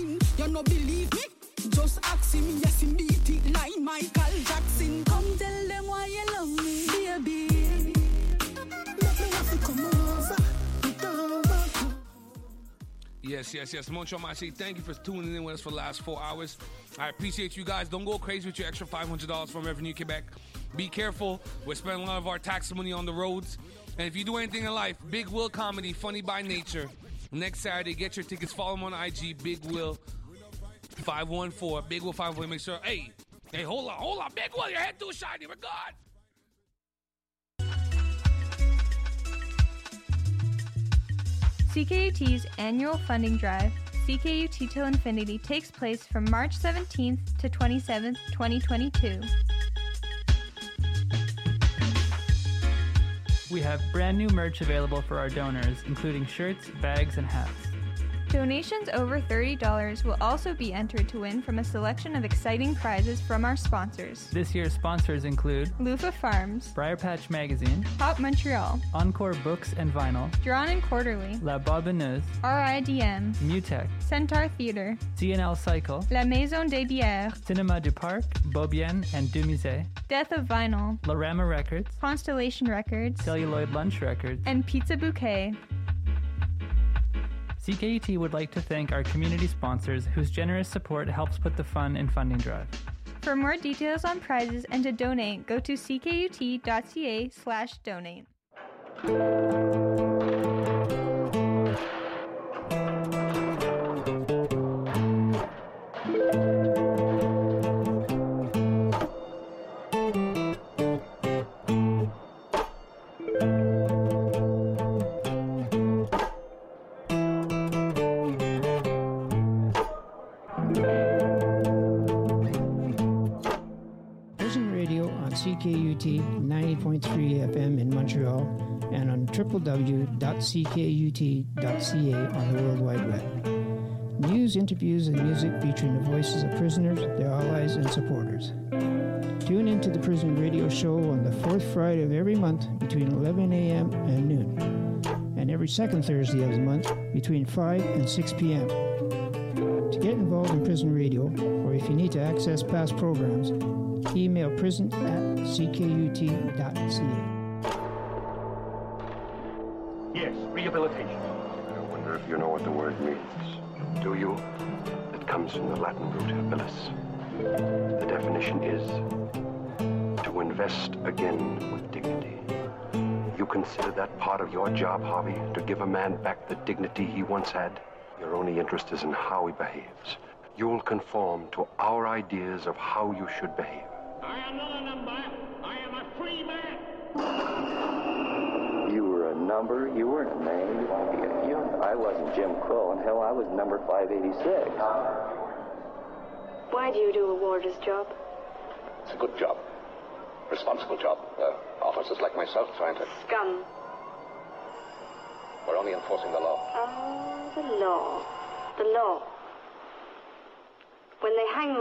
Jackson. You no believe me? Just ask him, yes, him beat it like Michael Jackson. Come tell them why you love me, baby. Make me have to come over. Yes. Montreal Machi, thank you for tuning in with us for the last 4 hours. I appreciate you guys. Don't go crazy with your extra $500 from Revenue Quebec. Be careful. We're spending a lot of our tax money on the roads. And if you do anything in life, Big Will Comedy, Funny by Nature. Next Saturday, get your tickets. Follow him on IG, Big Will 514. Big Will 514. Make sure. Hey, hold on. Big Will, your head too shiny. We're good. CKUT's annual funding drive, CKUT Till Infinity, takes place from March 17th to 27th, 2022. We have brand new merch available for our donors, including shirts, bags, and hats. Donations over $30 will also be entered to win from a selection of exciting prizes from our sponsors. This year's sponsors include Lufa Farms, Briar Patch Magazine, Pop Montreal, Encore Books and Vinyl, Drawn and Quarterly, La Barbineuse, RIDM, Mutech, Centaur Theatre, CNL Cycle, La Maison des Bières, Cinema du Parc, Beaubien and Dumusée, Death of Vinyl, Lorama Records, Constellation Records, Celluloid Lunch Records, and Pizza Bouquet. CKUT would like to thank our community sponsors whose generous support helps put the fun in funding drive. For more details on prizes and to donate, go to ckut.ca/donate. CKUT 90.3 FM in Montreal and on www.ckut.ca on the World Wide Web. News, interviews, and music featuring the voices of prisoners, their allies, and supporters. Tune into the Prison Radio Show on the fourth Friday of every month between 11 a.m. and noon, and every second Thursday of the month between 5 and 6 p.m. To get involved in Prison Radio, or if you need to access past programs, email prison@ckut.ca. Yes, rehabilitation. I wonder if you know what the word means. Do you? It comes from the Latin root habilis. The definition is to invest again with dignity. You consider that part of your job, Harvey, to give a man back the dignity he once had? Your only interest is in how he behaves. You'll conform to our ideas of how you should behave. I am not a number. I am a free man. You were a number. You weren't a name. I wasn't Jim Crow, and hell, I was number 586. Why do you do a warder's job? It's a good job. Responsible job. Officers like myself trying to... Scum. We're only enforcing the law. Oh, the law. The law. When they hang...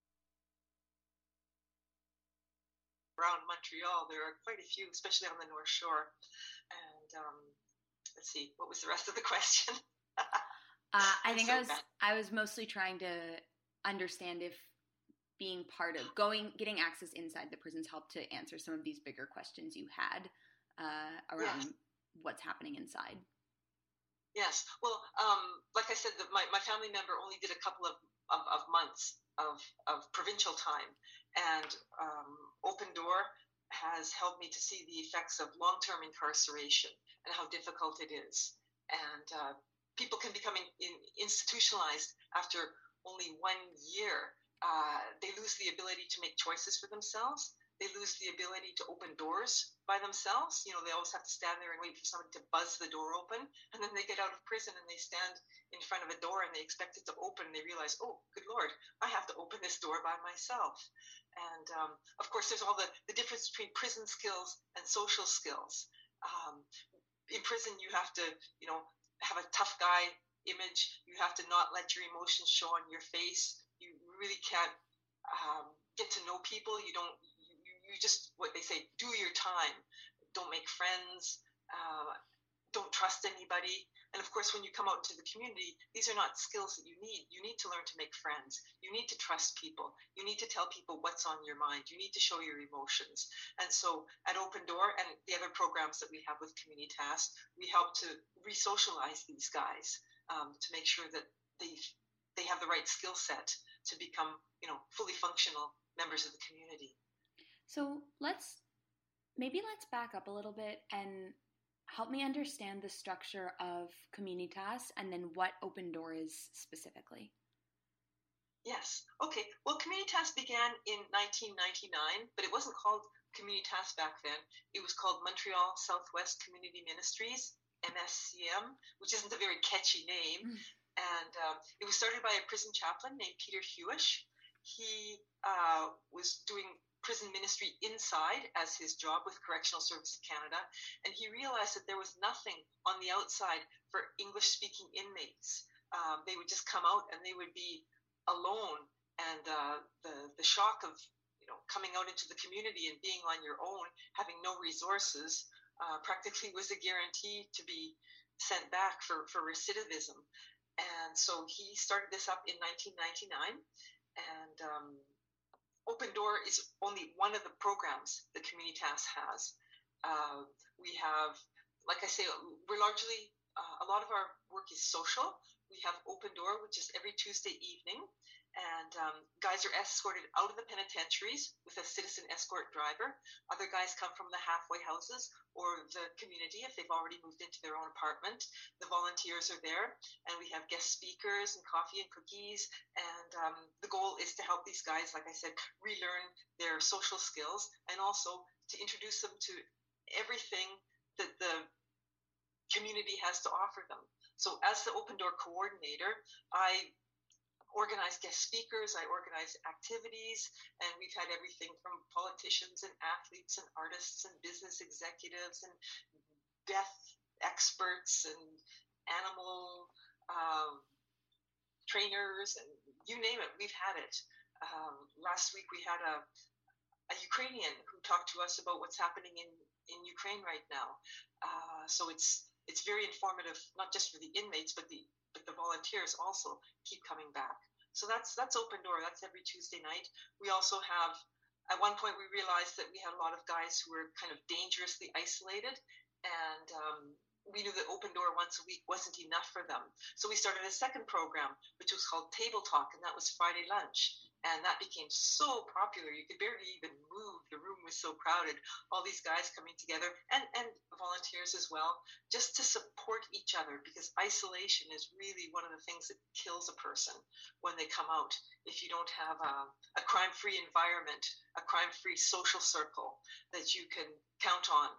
Around Montreal, there are quite a few, especially on the North Shore. And let's see, what was the rest of the question? I think I was mostly trying to understand if being part of getting access inside the prisons helped to answer some of these bigger questions you had around what's happening inside. Yes. Well, like I said, my family member only did a couple of months of provincial time, and Open Door has helped me to see the effects of long-term incarceration and how difficult it is. And people can become institutionalized after only 1 year. They lose the ability to make choices for themselves. They lose the ability to open doors by themselves. You know, they always have to stand there and wait for someone to buzz the door open. And then they get out of prison and they stand in front of a door and they expect it to open. And they realize, oh, good Lord, I have to open this door by myself. And of course, there's all the difference between prison skills and social skills. In prison, you have to, have a tough guy image. You have to not let your emotions show on your face. You really can't get to know people. You just, what they say, do your time. Don't make friends. don't trust anybody. And of course, when you come out into the community, these are not skills that you need. You need to learn to make friends. You need to trust people. You need to tell people what's on your mind. You need to show your emotions. And so at Open Door and the other programs that we have with Communitas, we help to re-socialize these guys to make sure that they have the right skill set to become, fully functional members of the community. So let's back up a little bit and help me understand the structure of Communitas and then what Open Door is specifically. Yes. Okay. Well, Communitas began in 1999, but it wasn't called Communitas back then. It was called Montreal Southwest Community Ministries, MSCM, which isn't a very catchy name. And it was started by a prison chaplain named Peter Hewish. He was doing prison ministry inside as his job with Correctional Services Canada, and he realized that there was nothing on the outside for English-speaking inmates. They would just come out and they would be alone, and the shock of coming out into the community and being on your own, having no resources, practically was a guarantee to be sent back for recidivism. And so he started this up in 1999, and Open Door is only one of the programs that Communitas has. We have, like I say, we're largely, a lot of our work is social. We have Open Door, which is every Tuesday evening, and guys are escorted out of the penitentiaries with a citizen escort driver. Other guys come from the halfway houses or the community if they've already moved into their own apartment. The volunteers are there, and we have guest speakers and coffee and cookies. And the goal is to help these guys, like I said, relearn their social skills and also to introduce them to everything that the community has to offer them. So as the Open Door coordinator, I organize guest speakers, I organize activities, and we've had everything from politicians and athletes and artists and business executives and death experts and animal trainers, and you name it, we've had it. Last week we had a Ukrainian who talked to us about what's happening in Ukraine right now. So it's very informative, not just for the inmates, but the volunteers also keep coming back. So that's Open Door. That's every Tuesday night. We also have, at one point we realized that we had a lot of guys who were kind of dangerously isolated, and we knew that Open Door once a week wasn't enough for them. So we started a second program, which was called Table Talk, and that was Friday lunch. And that became so popular, you could barely even move. The room was so crowded. All these guys coming together, and volunteers as well, just to support each other, because isolation is really one of the things that kills a person when they come out. If you don't have a crime-free environment, a crime-free social circle that you can count on.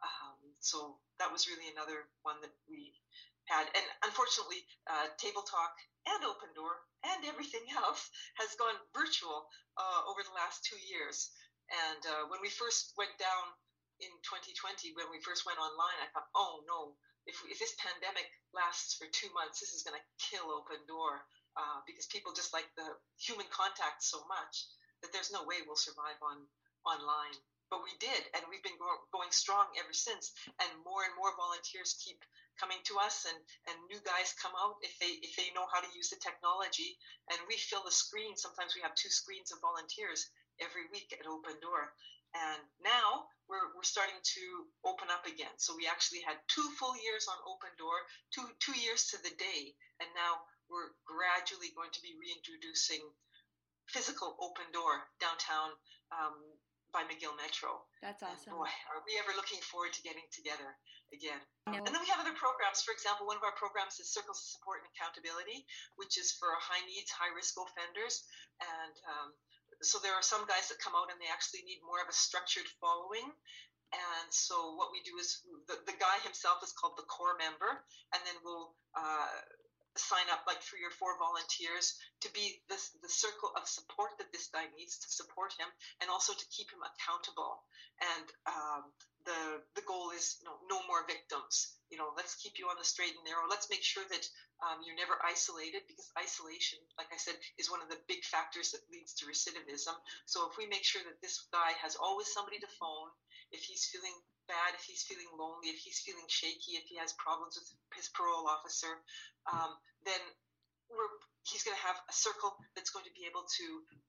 So that was really another one that we had. And unfortunately, Table Talk and Open Door and everything else has gone virtual over the last 2 years. And when we first went down in 2020, when we first went online, I thought, oh no, if this pandemic lasts for 2 months, this is going to kill Open Door, because people just like the human contact so much that there's no way we'll survive online. But we did, and we've been going strong ever since. And more volunteers keep coming to us, and new guys come out if they know how to use the technology. And we fill the screen. Sometimes we have 2 screens of volunteers every week at Open Door. And now we're starting to open up again. So we actually had 2 full years on Open Door, two years to the day, and now we're gradually going to be reintroducing physical Open Door downtown. By McGill Metro. That's awesome. And boy, are we ever looking forward to getting together again. And then we have other programs. For example, one of our programs is Circles of Support and Accountability, which is for high needs, high risk offenders. And so there are some guys that come out and they actually need more of a structured following. And so what we do is the guy himself is called the core member, and then we'll sign up like 3 or 4 volunteers to be the circle of support that this guy needs to support him, and also to keep him accountable. And the goal is no more victims. Let's keep you on the straight and narrow. Let's make sure that you're never isolated, because isolation, like I said, is one of the big factors that leads to recidivism. So if we make sure that this guy has always somebody to phone, if he's feeling bad, if he's feeling lonely, if he's feeling shaky, if he has problems with his parole officer, then he's going to have a circle that's going to be able to,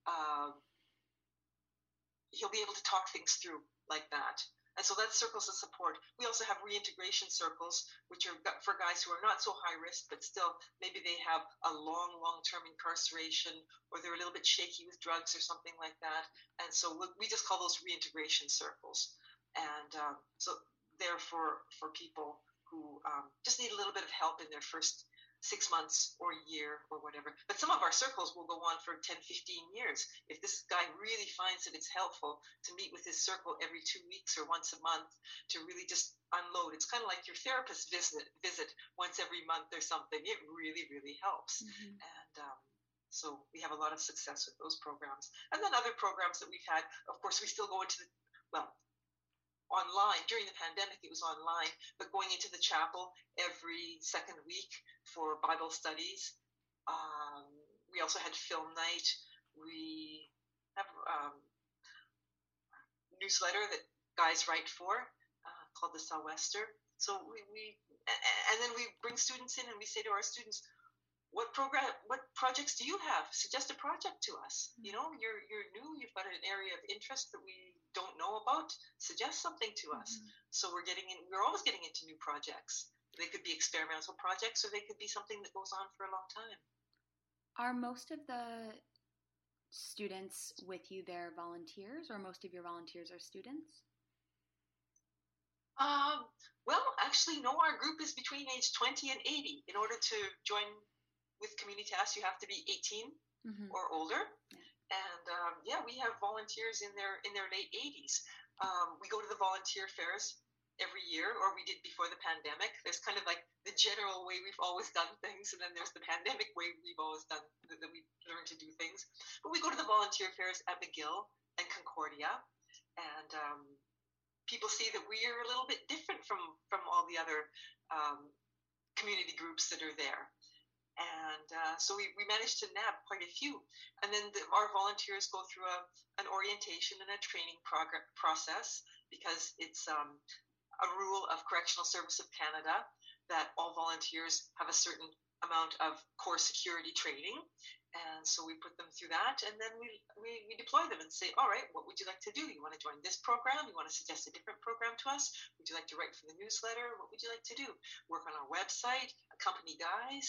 he'll be able to talk things through like that. And so that's circles of support. We also have reintegration circles, which are for guys who are not so high risk, but still maybe they have a long-term incarceration, or they're a little bit shaky with drugs or something like that. And so we just call those reintegration circles. And so they're for people who just need a little bit of help in their first 6 months or a year or whatever. But some of our circles will go on for 10, 15 years. If this guy really finds that it's helpful to meet with his circle every 2 weeks or once a month to really just unload, it's kind of like your therapist visit once every month or something. It really, really helps. Mm-hmm. And so we have a lot of success with those programs. And then other programs that we've had, of course, we still go into online. During the pandemic, it was online, but going into the chapel every second week for Bible studies. We also had film night. We have a newsletter that guys write for called the Sou'wester. So and then we bring students in and we say to our students, what projects do you have? Suggest a project to us. You know, you're new, you've got an area of interest that we don't know about. Suggest something to us. Mm-hmm. So we're always getting into new projects. They could be experimental projects, or they could be something that goes on for a long time. Are most of the students with you there volunteers, or most of your volunteers are students? Well, actually, no, our group is between age 20 and 80. In order to join with Communitas, you have to be 18 mm-hmm. or older. Yeah. And we have volunteers in their late 80s. We go to the volunteer fairs every year, or we did before the pandemic. There's kind of like the general way we've always done things, and then there's the pandemic way we've always done, that we learned to do things. But we go to the volunteer fairs at McGill and Concordia, and people see that we are a little bit different from all the other community groups that are there. And so we managed to nab quite a few. And then our volunteers go through an orientation and a training process, because it's a rule of Correctional Service of Canada that all volunteers have a certain amount of core security training. And so we put them through that, and then we deploy them and say, all right, what would you like to do? You want to join this program? You want to suggest a different program to us? Would you like to write for the newsletter? What would you like to do? Work on our website, accompany guys,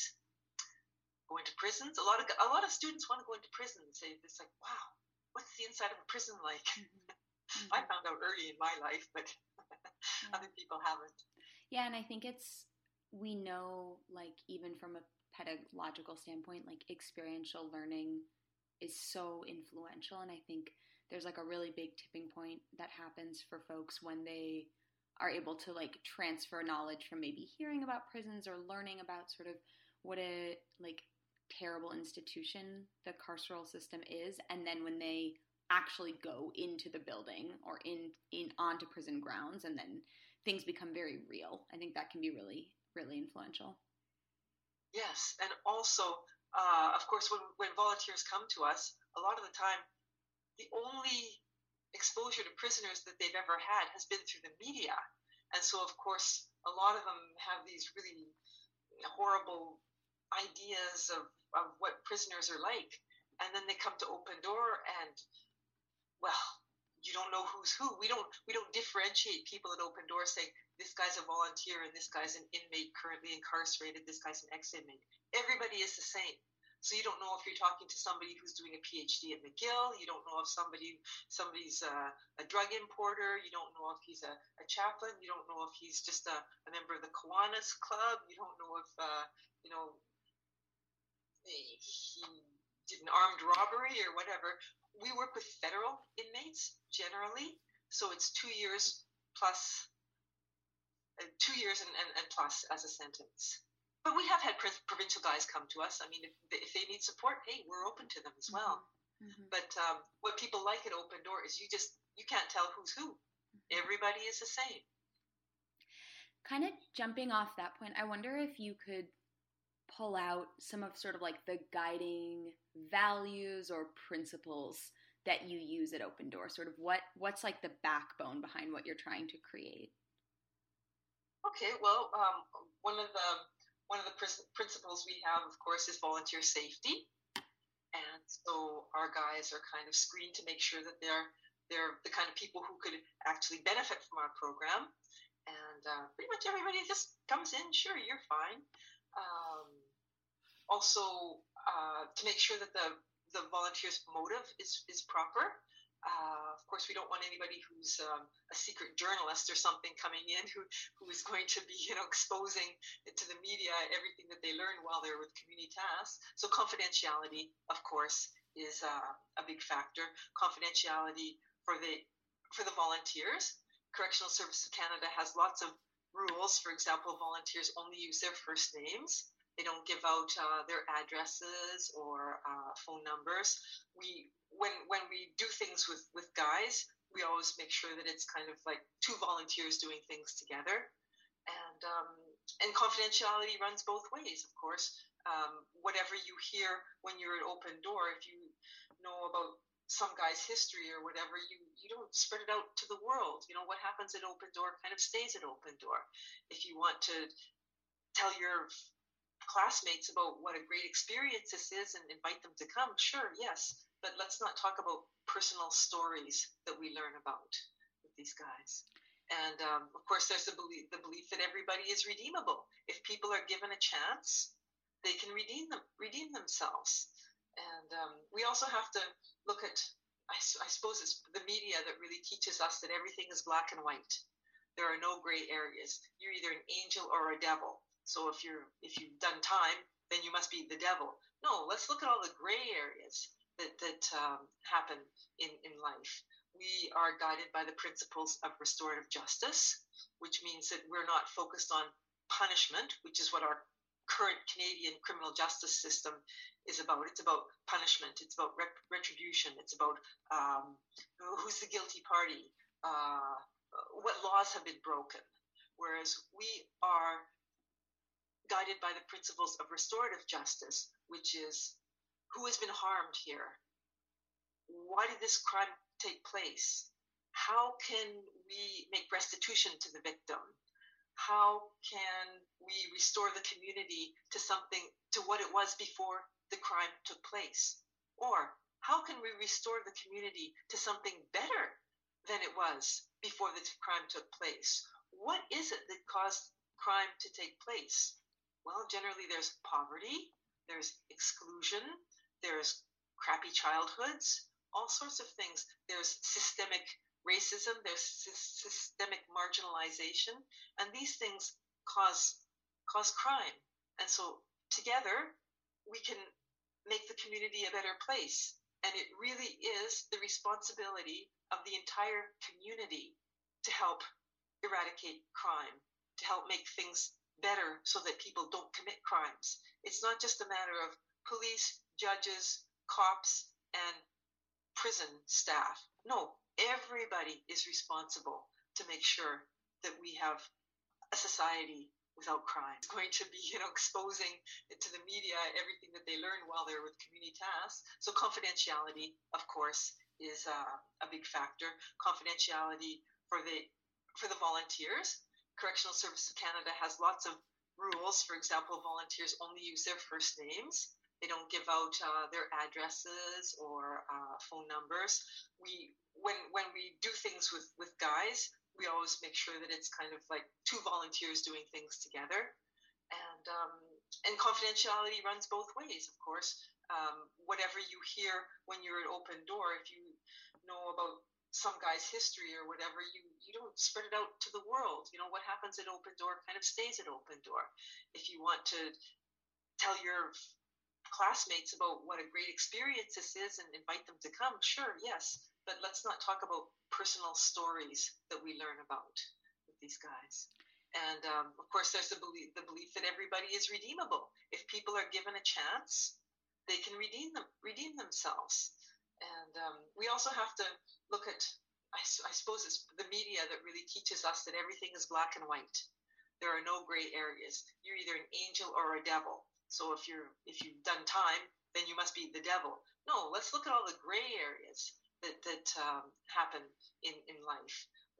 go into prisons. A lot of students want to go into prison and say, it's like, wow, what's the inside of a prison like? Mm-hmm. I found out early in my life, but other people haven't. Yeah, and I think we know, like, even from a pedagogical standpoint, like, experiential learning is so influential, and I think there's like a really big tipping point that happens for folks when they are able to like transfer knowledge from maybe hearing about prisons or learning about sort of what a like terrible institution the carceral system is, and then when they actually go into the building or in onto prison grounds, and then things become very real. I think that can be really, really influential. Yes, and also, of course, when volunteers come to us, a lot of the time, the only exposure to prisoners that they've ever had has been through the media. And so, of course, a lot of them have these really horrible ideas of what prisoners are like. And then they come to Open Door and, well, you don't know who's who. We don't differentiate people at Open Door saying this guy's a volunteer and this guy's an inmate currently incarcerated, this guy's an ex-inmate. Everybody is the same. So you don't know if you're talking to somebody who's doing a PhD at McGill. You don't know if somebody's a drug importer. You don't know if he's a chaplain. You don't know if he's just a member of the Kiwanis Club. You don't know if he did an armed robbery or whatever. We work with federal inmates generally, so it's 2 years plus, 2 years and plus as a sentence. But we have had provincial guys come to us. I mean, if they need support, hey, we're open to them as well. Mm-hmm. But what people like at Open Door is you can't tell who's who. Mm-hmm. Everybody is the same. Kind of jumping off that point, I wonder if you could pull out some of sort of like the guiding values or principles that you use at Open Door. Sort of what's like the backbone behind what you're trying to create? Okay, well, one of the principles we have, of course, is volunteer safety, and so our guys are kind of screened to make sure that they're the kind of people who could actually benefit from our program, and pretty much everybody just comes in. Sure, you're fine. Also, to make sure that the volunteers' motive is proper. Of course, we don't want anybody who's a secret journalist or something coming in who is going to be, exposing to the media everything that they learn while they're with community tasks. So confidentiality, of course, is a big factor. Confidentiality for the volunteers. Correctional Services Canada has lots of rules. For example, volunteers only use their first names. They don't give out their addresses or phone numbers. When we do things with guys, we always make sure that it's kind of like two volunteers doing things together, and confidentiality runs both ways, of course. Whatever you hear when you're at Open Door, if you know about some guy's history or whatever, you don't spread it out to the world. What happens at Open Door kind of stays at Open Door. If you want to tell your classmates about what a great experience this is and invite them to come, sure, yes, but let's not talk about personal stories that we learn about with these guys. And of course, there's the belief that everybody is redeemable. If people are given a chance, they can redeem themselves. And we also have to look at, I suppose it's the media that really teaches us that everything is black and white. There are no gray areas. You're either an angel or a devil. So if you've done time, then you must be the devil. No, let's look at all the gray areas that happen in life. We are guided by the principles of restorative justice, which means that we're not focused on punishment, which is what our current Canadian criminal justice system is about. It's about punishment. It's about retribution. It's about who's the guilty party, what laws have been broken. Whereas we are guided by the principles of restorative justice, which is who has been harmed here? Why did this crime take place? How can we make restitution to the victim? How can we restore the community to what it was before the crime took place? Or how can we restore the community to something better than it was before the crime took place? What is it that caused crime to take place? Well, generally there's poverty, there's exclusion, there's crappy childhoods, all sorts of things. There's systemic racism, there's systemic marginalization, and these things cause crime. And so together we can make the community a better place. And it really is the responsibility of the entire community to help eradicate crime, to help make things better so that people don't commit crimes. It's not just a matter of police, judges, cops, and prison staff. No, everybody is responsible to make sure that we have a society without crime. It's going to be, exposing to the media everything that they learn while they're with community tasks. So confidentiality, of course, is a big factor. Confidentiality for the volunteers. Correctional Services Canada has lots of rules. For example, volunteers only use their first names. They don't give out their addresses or phone numbers. When we do things with guys, we always make sure that it's kind of like two volunteers doing things together. And confidentiality runs both ways, of course. Whatever you hear when you're at Open Door, if you know about some guy's history or whatever, you don't spread it out to the world. What happens at Open Door kind of stays at Open Door. If you want to tell your classmates about what a great experience this is and invite them to come, sure, yes, but let's not talk about personal stories that we learn about with these guys. And of course, there's the belief that everybody is redeemable. If people are given a chance, they can redeem themselves. And we also have to look at, I suppose it's the media that really teaches us that everything is black and white. There are no gray areas. You're either an angel or a devil. So if you've done time, then you must be the devil. No, let's look at all the gray areas that happen in life.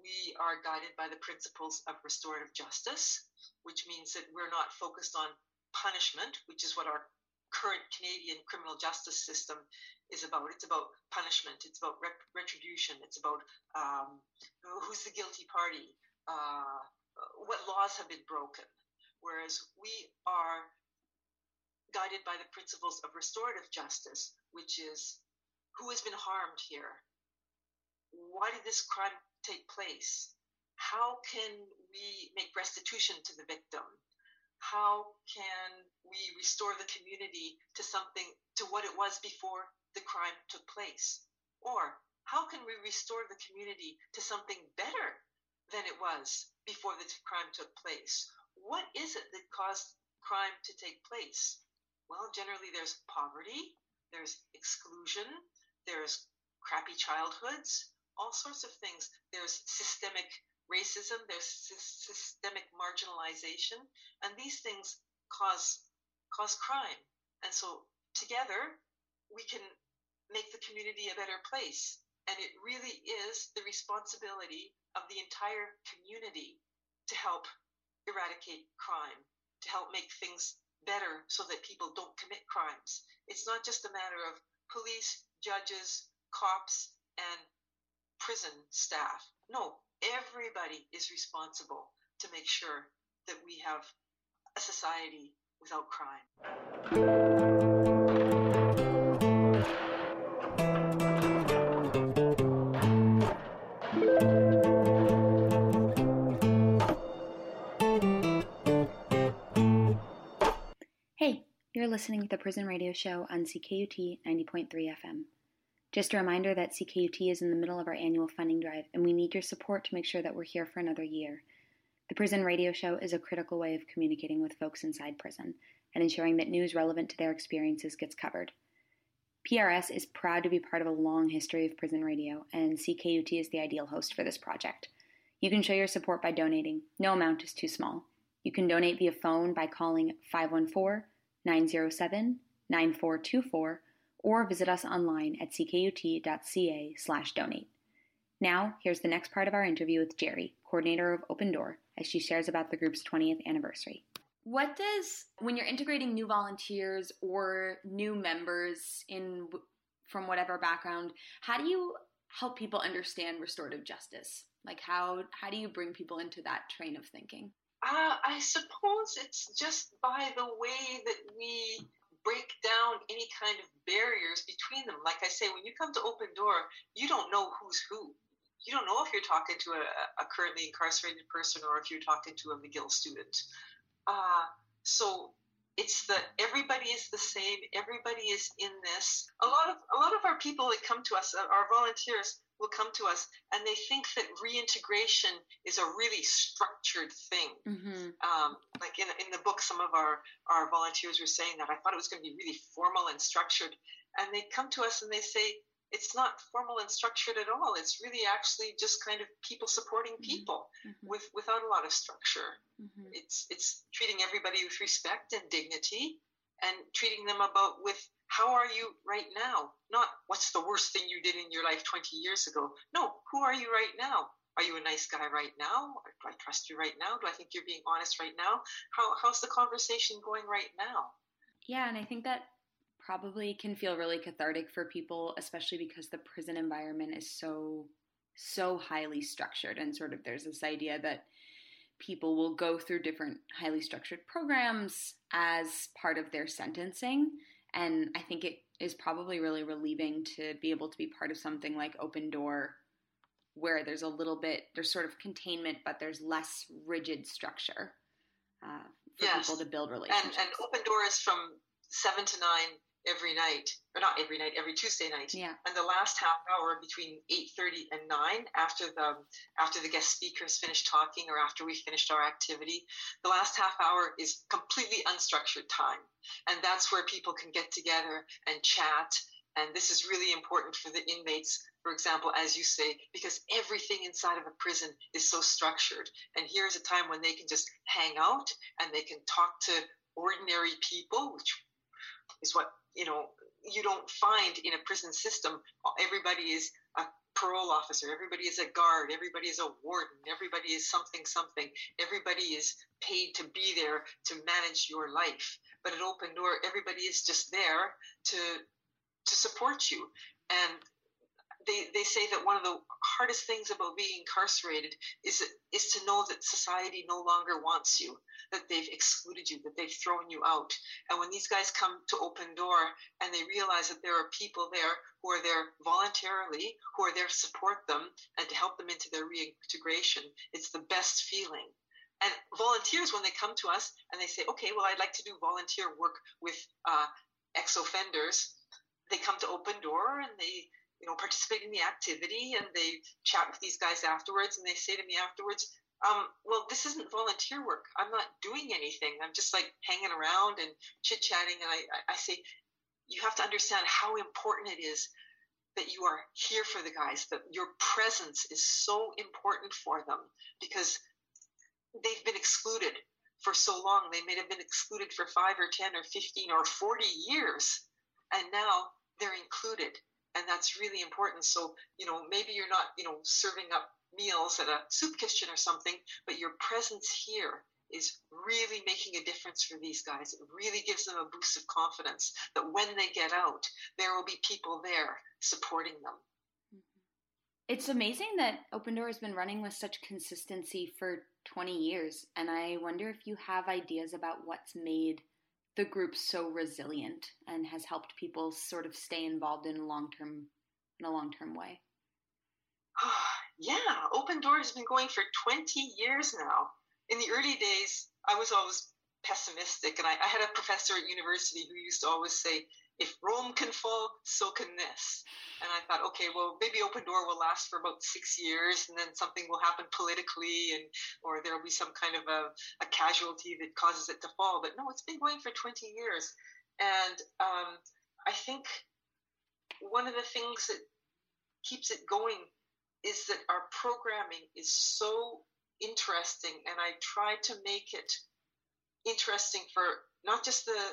we are guided by the principles of restorative justice, which means that we're not focused on punishment, which is what our current Canadian criminal justice system is about. It's about punishment. It's about retribution. It's about who's the guilty party, what laws have been broken. Whereas we are guided by the principles of restorative justice, which is who has been harmed here? Why did this crime take place? How can we make restitution to the victim? How can we restore the community to what it was before the crime took place? Or how can we restore the community to something better than it was before the crime took place? What is it that caused crime to take place? Well, generally there's poverty, there's exclusion, there's crappy childhoods, all sorts of things. There's systemic racism, there's systemic marginalization, and these things cause crime. And so together we can make the community a better place. And it really is the responsibility of the entire community to help eradicate crime, to help make things better so that people don't commit crimes. It's not just a matter of police, judges, cops, and prison staff. No, everybody is responsible to make sure that we have a society without crime. Hey, you're listening to the Prison Radio Show on CKUT 90.3 FM. Just a reminder that CKUT is in the middle of our annual funding drive, and we need your support to make sure that we're here for another year. The Prison Radio Show is a critical way of communicating with folks inside prison and ensuring that news relevant to their experiences gets covered. PRS is proud to be part of a long history of prison radio, and CKUT is the ideal host for this project. You can show your support by donating. No amount is too small. You can donate via phone by calling 514-907-9424 or visit us online at ckut.ca/donate. Now, here's the next part of our interview with Jerry, coordinator of Open Door, as she shares about the group's 20th anniversary. What does, when you're integrating new volunteers or new members from whatever background, how do you help people understand restorative justice? Like how do you bring people into that train of thinking? I suppose it's just by the way that we break down any kind of barriers between them. Like I say, when you come to Open Door, you don't know who's who. You don't know if you're talking to a currently incarcerated person or if you're talking to a McGill student. So it's everybody is the same. Everybody is in this. A lot of our people that come to us, our volunteers, will come to us and they think that reintegration is a really structured thing. Mm-hmm. Like in the book, some of our volunteers were saying that I thought it was going to be really formal and structured. And they come to us and they say, it's not formal and structured at all. It's really actually just kind of people supporting people without a lot of structure. Mm-hmm. It's treating everybody with respect and dignity and treating them with how are you right now? Not what's the worst thing you did in your life 20 years ago. No, who are you right now? Are you a nice guy right now? Do I trust you right now? Do I think you're being honest right now? How's the conversation going right now? Yeah, and I think that probably can feel really cathartic for people, especially because the prison environment is so highly structured, and sort of there's this idea that people will go through different highly structured programs as part of their sentencing. And I think it is probably really relieving to be able to be part of something like Open Door, where there's sort of containment, but there's less rigid structure for people to build relationships. And Open Door is from 7 to 9 every night, or not every night, every Tuesday night. Yeah. And the last half hour between 8:30 and 9, after the guest speakers finish talking or after we finished our activity, the last half hour is completely unstructured time. And that's where people can get together and chat. And this is really important for the inmates, for example, as you say, because everything inside of a prison is so structured. And here's a time when they can just hang out and they can talk to ordinary people, which is what, you don't find in a prison system. Everybody is parole officer, everybody is a guard, everybody is a warden, everybody is something. Everybody is paid to be there to manage your life. But at Open Door, everybody is just there to support you. And they say that one of the hardest things about being incarcerated is to know that society no longer wants you, that they've excluded you, that they've thrown you out. And when these guys come to Open Door and they realize that there are people there who are there voluntarily, who are there to support them and to help them into their reintegration, it's the best feeling. And volunteers, when they come to us and they say, okay, well, I'd like to do volunteer work with ex-offenders, they come to Open Door and they participate in the activity, and they chat with these guys afterwards, and they say to me afterwards, well, this isn't volunteer work. I'm not doing anything. I'm just like hanging around and chit-chatting. And I say, you have to understand how important it is that you are here for the guys, that your presence is so important for them, because they've been excluded for so long. They may have been excluded for 5 or 10 or 15 or 40 years, and now they're included. And that's really important. So, maybe you're not, serving up meals at a soup kitchen or something, but your presence here is really making a difference for these guys. It really gives them a boost of confidence that when they get out, there will be people there supporting them. It's amazing that Open Door has been running with such consistency for 20 years. And I wonder if you have ideas about what's made the group so resilient and has helped people sort of stay involved in a long-term way. Yeah, Open Door has been going for 20 years now. In the early days, I was always pessimistic, and I had a professor at university who used to always say, if Rome can fall, so can this. And I thought, okay, well, maybe Open Door will last for about 6 years, and then something will happen politically, or there will be some kind of a casualty that causes it to fall. But no, it's been going for 20 years. And I think one of the things that keeps it going is that our programming is so interesting, and I try to make it interesting for not just the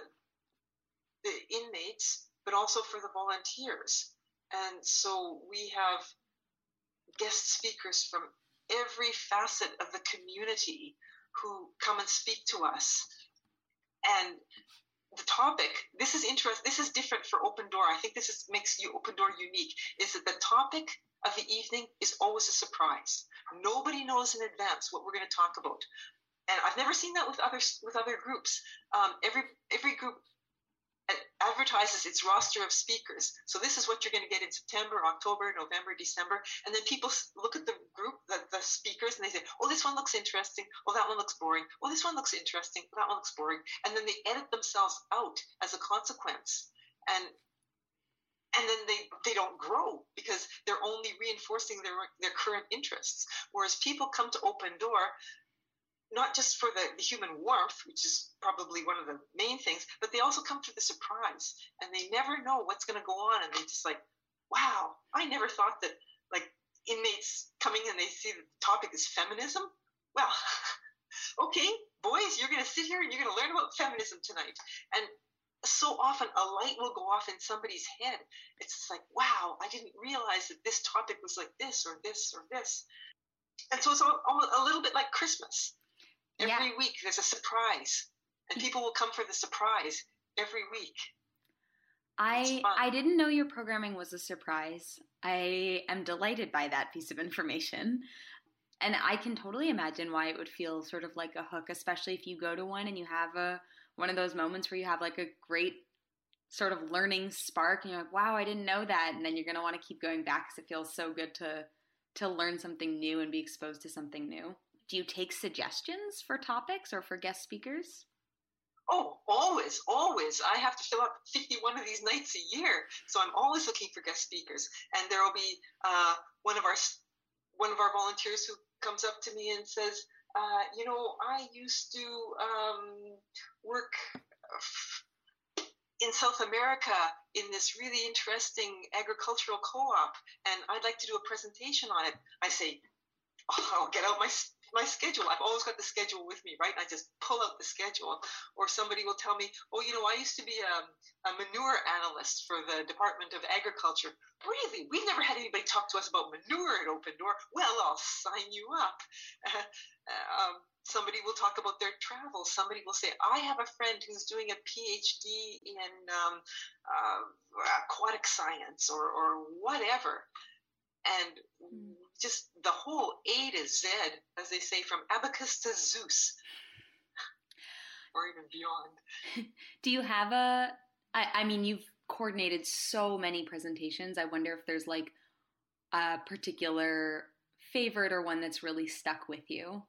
inmates, but also for the volunteers. And so we have guest speakers from every facet of the community who come and speak to us. And the topic, this is interesting, this is different for Open Door. I think this makes Open Door unique, is that the topic of the evening is always a surprise. Nobody knows in advance what we're going to talk about. And I've never seen that with other groups. Every group advertises its roster of speakers. So this is what you're going to get in September, October, November, December. And then people look at the group, the speakers, and they say, oh, this one looks interesting. Oh, that one looks boring. Oh, this one looks interesting. Oh, that one looks boring. And then they edit themselves out as a consequence. And then they don't grow because they're only reinforcing their current interests. Whereas people come to Open Door not just for the human warmth, which is probably one of the main things, but they also come for the surprise. And they never know what's going to go on. And they just like, wow, I never thought that like inmates coming and they see the topic is feminism. Well, okay, boys, you're going to sit here and you're going to learn about feminism tonight. And so often a light will go off in somebody's head. It's just like, wow, I didn't realize that this topic was like this or this or this. And so it's almost a little bit like Christmas. Every week there's a surprise, and people will come for the surprise every week. I didn't know your programming was a surprise. I am delighted by that piece of information. And I can totally imagine why it would feel sort of like a hook, especially if you go to one and you have one of those moments where you have like a great sort of learning spark and you're like, wow, I didn't know that. And then you're going to want to keep going back because it feels so good to learn something new and be exposed to something new. Do you take suggestions for topics or for guest speakers? Oh, always. I have to fill up 51 of these nights a year. So I'm always looking for guest speakers. And there will be one of our volunteers who comes up to me and says, I used to work in South America in this really interesting agricultural co-op, and I'd like to do a presentation on it. I say, I'll get out my my schedule. I've always got the schedule with me, right? And I just pull out the schedule. Or somebody will tell me, oh, I used to be a manure analyst for the Department of Agriculture. Really? We've never had anybody talk to us about manure at Open Door. Well, I'll sign you up. Somebody will talk about their travel. Somebody will say, I have a friend who's doing a PhD in aquatic science or whatever. And just the whole A to Z, as they say, from abacus to Zeus, or even beyond. Do you have I mean, you've coordinated so many presentations. I wonder if there's like a particular favorite or one that's really stuck with you.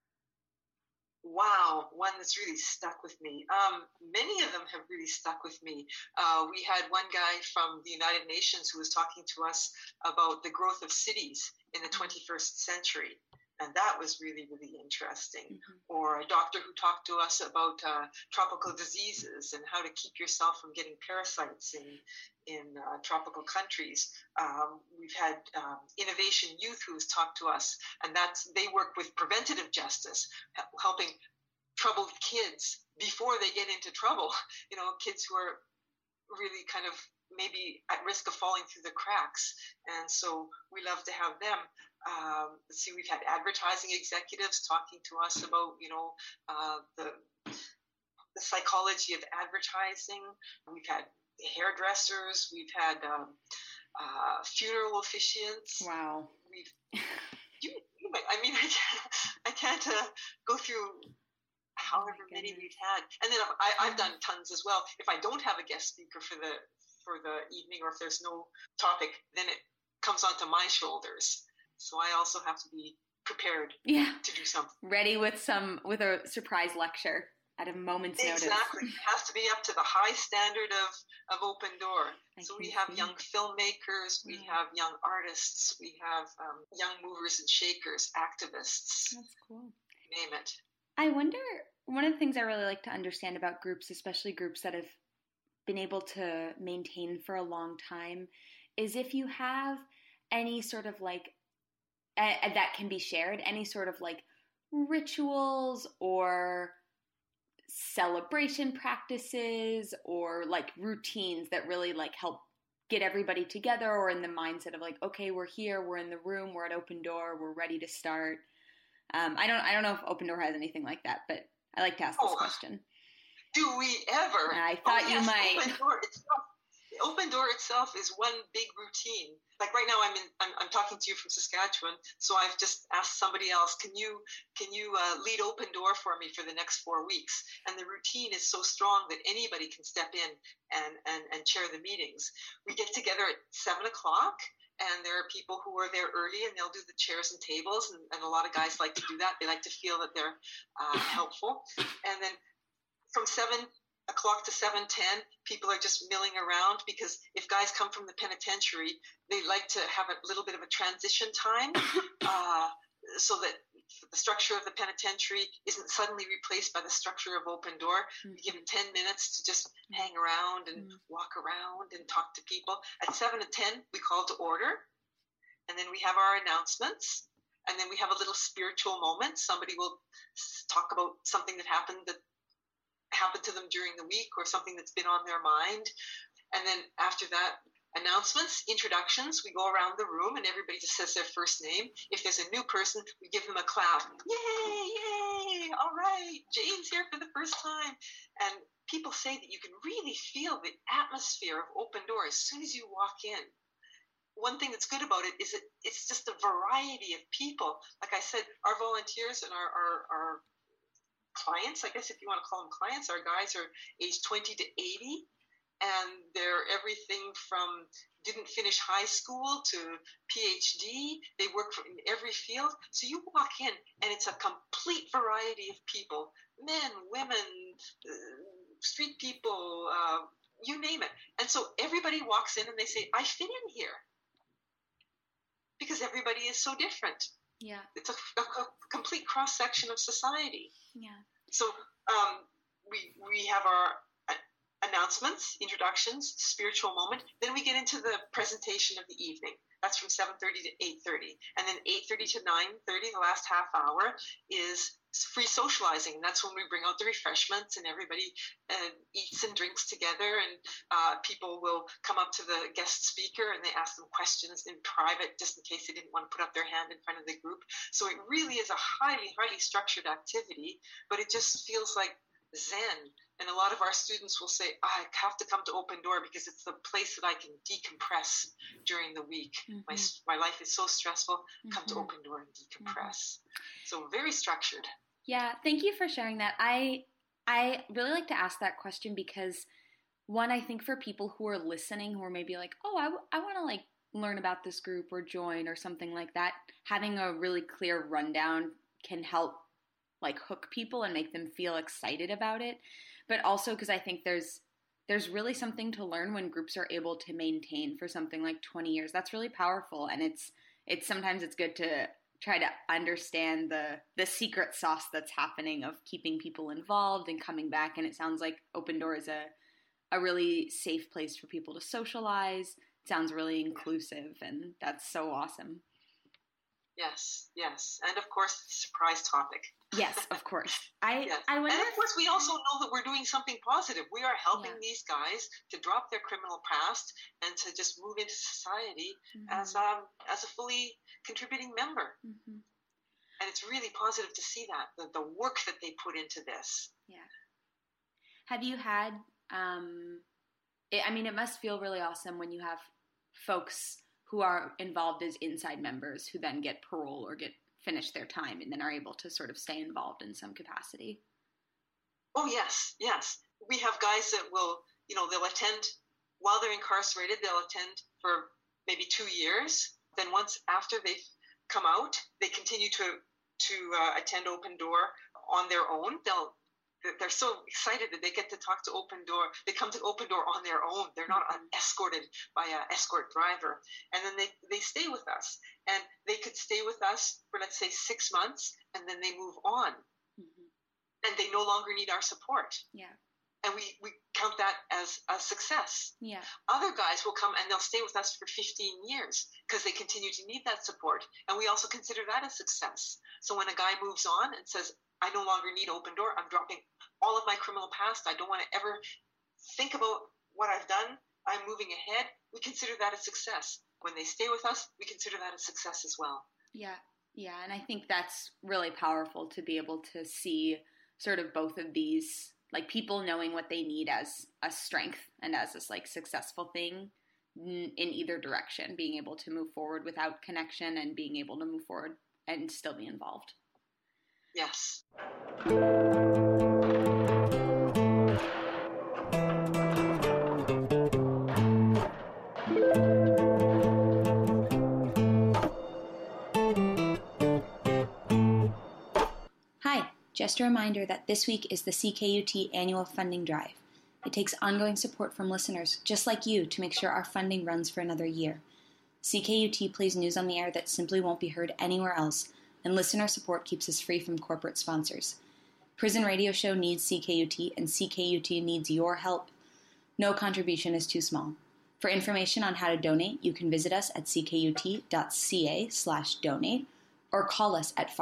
Wow, one that's really stuck with me. Many of them have really stuck with me. We had one guy from the United Nations who was talking to us about the growth of cities in the 21st century. And that was really, really interesting. Mm-hmm. Or a doctor who talked to us about tropical diseases and how to keep yourself from getting parasites in tropical countries. We've had Innovation Youth who's talked to us, and they work with preventative justice, helping troubled kids before they get into trouble. Kids who are really kind of maybe at risk of falling through the cracks. And so we love to have them. Let's see, we've had advertising executives talking to us about, the psychology of advertising. We've had hairdressers. We've had funeral officiants. Wow. I can't go through however many we've had. And then I've done tons as well. If I don't have a guest speaker for the evening, or if there's no topic, then it comes onto my shoulders. So I also have to be prepared to do something. Ready with a surprise lecture at a moment's notice. Exactly. It has to be up to the high standard of Open Door. We have young filmmakers, we have young artists, we have young movers and shakers, activists. That's cool. Name it. I wonder, one of the things I really like to understand about groups, especially groups that have been able to maintain for a long time, is if you have any sort of like, that can be shared, any sort of like rituals or celebration practices or like routines that really like help get everybody together, or in the mindset of like, okay, we're here, we're in the room, we're at Open Door, we're ready to start. I don't know if Open Door has anything like that, but I like to ask this question. Do we ever? I thought you might. Open Door itself is one big routine. Like right now, I'm talking to you from Saskatchewan, so I've just asked somebody else, can you lead Open Door for me for the next 4 weeks? And the routine is so strong that anybody can step in and chair the meetings. We get together at 7:00, and there are people who are there early, and they'll do the chairs and tables, and a lot of guys like to do that. They like to feel that they're helpful. And then from 7:00 to 7:10, people are just milling around, because if guys come from the penitentiary, they like to have a little bit of a transition time, so that the structure of the penitentiary isn't suddenly replaced by the structure of Open Door. Mm-hmm. We give them 10 minutes to just hang around and walk around and talk to people. At 7 to 10, we call to order, and then we have our announcements, and then we have a little spiritual moment. Somebody will talk about something that happened to them during the week, or something that's been on their mind. And then after that, announcements, introductions, we go around the room and everybody just says their first name. If there's a new person, we give them a clap. Yay, all right, Jane's here for the first time. And people say that you can really feel the atmosphere of Open Door as soon as you walk in. One thing that's good about it is it's just a variety of people. Like I said, our volunteers and our clients, I guess if you want to call them clients, our guys are age 20 to 80, and they're everything from didn't finish high school to PhD. They work in every field. So you walk in, and it's a complete variety of people, men, women, street people, you name it. And so everybody walks in and they say, I fit in here, because everybody is so different. Yeah. It's a complete cross-section of society. Yeah. So we have our announcements, introductions, spiritual moment. Then we get into the presentation of the evening. That's from 7:30 to 8:30. And then 8:30 to 9:30, the last half hour, is free socializing. And that's when we bring out the refreshments and everybody eats and drinks together. And people will come up to the guest speaker and they ask them questions in private, just in case they didn't want to put up their hand in front of the group. So it really is a highly, highly structured activity, but it just feels like Zen. And a lot of our students will say, I have to come to Open Door because it's the place that I can decompress during the week. My life is so stressful. Come to Open Door and decompress. So very structured. Yeah, thank you for sharing that. I really like to ask that question because, one, I think for people who are listening who are maybe like, oh, I want to like learn about this group or join or something like that, having a really clear rundown can help like hook people and make them feel excited about it. But also because I think there's really something to learn when groups are able to maintain for something like 20 years. That's really powerful. And it's sometimes it's good to try to understand the secret sauce that's happening of keeping people involved and coming back. And it sounds like Open Door is a really safe place for people to socialize. It sounds really inclusive, and that's so awesome. Yes, yes. And of course, surprise topic. Yes, of course. I wonder. And of course, we also know that we're doing something positive. We are helping these guys to drop their criminal past and to just move into society as a fully contributing member. And it's really positive to see that, the work that they put into this. Yeah. Have you had, it must feel really awesome when you have folks who are involved as inside members who then get parole or finish their time and then are able to sort of stay involved in some capacity. Oh, yes, yes. We have guys that will, they'll attend while they're incarcerated. They'll attend for maybe 2 years. Then once after they've come out, they continue to attend Open Door on their own. They're so excited that they get to talk to Open Door. They come to Open Door on their own. They're not escorted by an escort driver. And then they stay with us. And they could stay with us for, let's say, 6 months, and then they move on. And they no longer need our support. Yeah. And we count that as a success. Yeah. Other guys will come and they'll stay with us for 15 years because they continue to need that support. And we also consider that a success. So when a guy moves on and says, I no longer need Open Door, I'm dropping all of my criminal past, I don't want to ever think about what I've done, I'm moving ahead, we consider that a success. When they stay with us, we consider that a success as well. Yeah, yeah, and I think that's really powerful to be able to see sort of both of these, like people knowing what they need as a strength and as this like successful thing in either direction, being able to move forward without connection and being able to move forward and still be involved. Yes. Hi, just a reminder that this week is the CKUT annual funding drive. It takes ongoing support from listeners just like you to make sure our funding runs for another year. CKUT plays news on the air that simply won't be heard anywhere else, and listener support keeps us free from corporate sponsors. Prison Radio Show needs CKUT, and CKUT needs your help. No contribution is too small. For information on how to donate, you can visit us at ckut.ca/donate or call us at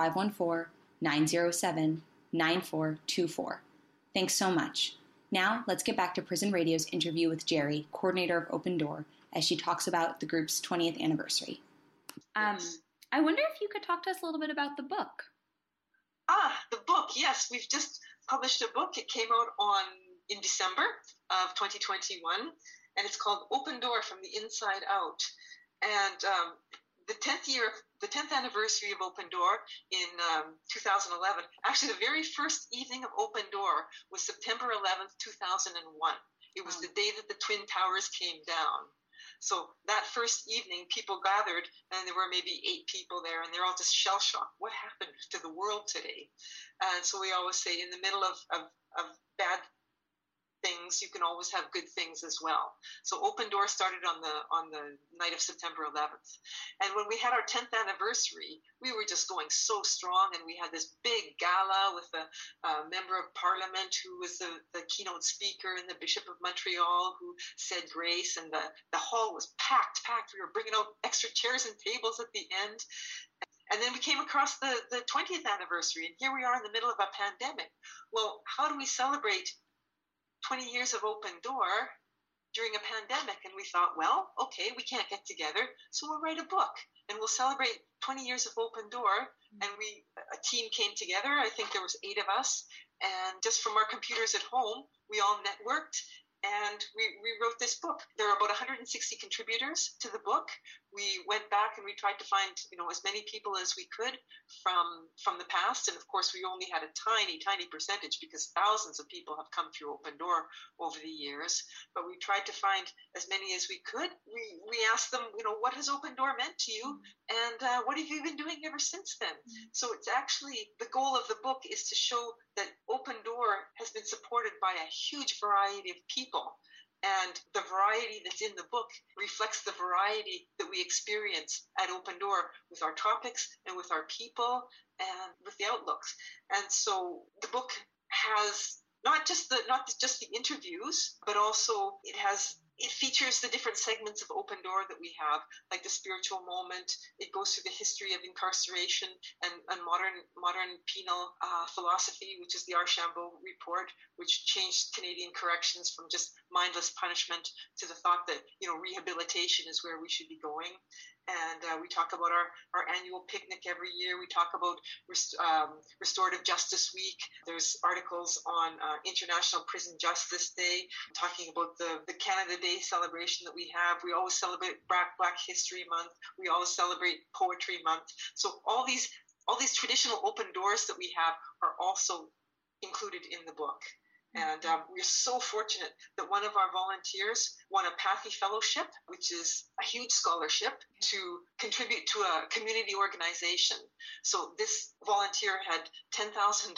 514-907-9424. Thanks so much. Now, let's get back to Prison Radio's interview with Jerry, coordinator of Open Door, as she talks about the group's 20th anniversary. Yes. I wonder if you could talk to us a little bit about the book. The book, yes. We've just published a book. It came out in December of 2021, and it's called Open Door from the Inside Out. And the 10th anniversary of Open Door in 2011, actually the very first evening of Open Door was September 11th, 2001. It was the day that the Twin Towers came down. So that first evening, people gathered, and there were maybe 8 people there, and they're all just shell-shocked. What happened to the world today? And so we always say, in the middle of bad things, you can always have good things as well. So Open Door started on the night of September 11th. And when we had our 10th anniversary, we were just going so strong, and we had this big gala with a member of parliament who was the keynote speaker, and the Bishop of Montreal who said grace, and the hall was packed. We were bringing out extra chairs and tables at the end. And then we came across the 20th anniversary, and here we are in the middle of a pandemic. Well, how do we celebrate 20 years of Open Door during a pandemic? And we thought, well, okay, we can't get together, so we'll write a book, and we'll celebrate 20 years of Open Door. And a team came together. I think there was 8 of us, and just from our computers at home, we all networked, and we wrote this book. There are about 160 contributors to the book. We went back and we tried to find, as many people as we could from the past. And of course, we only had a tiny percentage, because thousands of people have come through Open Door over the years. But we tried to find as many as we could. We asked them, what has Open Door meant to you? And what have you been doing ever since then? So it's actually, the goal of the book is to show that Open Door has been supported by a huge variety of people. And the variety that's in the book reflects the variety that we experience at Open Door with our topics and with our people and with the outlooks. And so the book has not just the interviews, but also it features the different segments of Open Door that we have, like the spiritual moment. It goes through the history of incarceration and modern penal philosophy, which is the Archambault report, which changed Canadian corrections from just mindless punishment to the thought that, rehabilitation is where we should be going. And we talk about our annual picnic every year. We talk about Restorative Justice Week. There's articles on International Prison Justice Day, talking about the Canada Day celebration that we have. We always celebrate Black History Month. We always celebrate Poetry Month. So all these traditional open doors that we have are also included in the book. And we're so fortunate that one of our volunteers won a Pathy Fellowship, which is a huge scholarship, to contribute to a community organization. So this volunteer had $10,000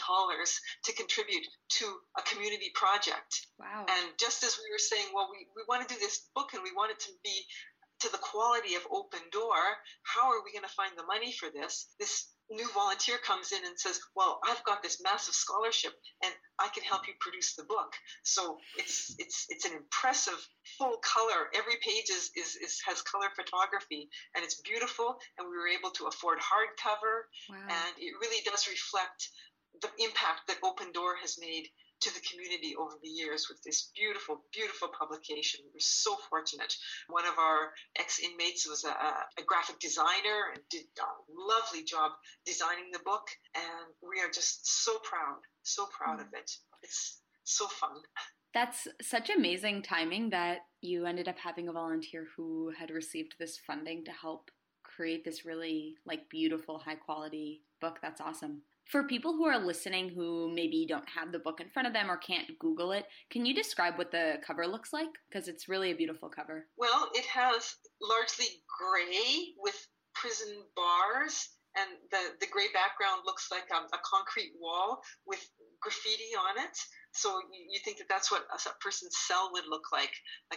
to contribute to a community project. Wow. And just as we were saying, well, we want to do this book and we want it to be to the quality of Open Door, how are we going to find the money for this? This new volunteer comes in and says, well, I've got this massive scholarship and I can help you produce the book. So it's an impressive full color. Every page has color photography, and it's beautiful, and we were able to afford hardcover. Wow. And it really does reflect the impact that Open Door has made to the community over the years with this beautiful, beautiful publication. We're so fortunate. One of our ex-inmates was a graphic designer and did a lovely job designing the book. And we are just so proud of it. It's so fun. That's such amazing timing that you ended up having a volunteer who had received this funding to help create this really beautiful, high quality book. That's awesome. For people who are listening who maybe don't have the book in front of them or can't Google it, can you describe what the cover looks like? Because it's really a beautiful cover. Well, it has largely gray with prison bars, and the gray background looks like a concrete wall with graffiti on it. So you think that that's what a person's cell would look like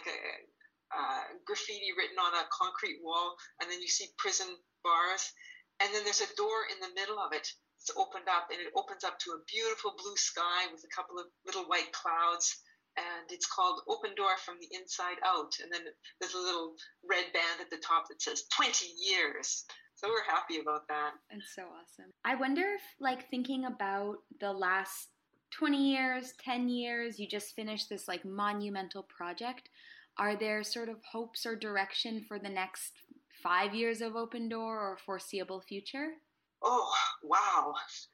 a graffiti written on a concrete wall, and then you see prison bars, and then there's a door in the middle of it. It's opened up, and it opens up to a beautiful blue sky with a couple of little white clouds, and it's called Open Door from the Inside Out. And then there's a little red band at the top that says 20 years. So we're happy about that. It's so awesome. I wonder if, thinking about the last 20 years, 10 years, you just finished this, monumental project. Are there sort of hopes or direction for the next 5 years of Open Door or foreseeable future? Oh, wow.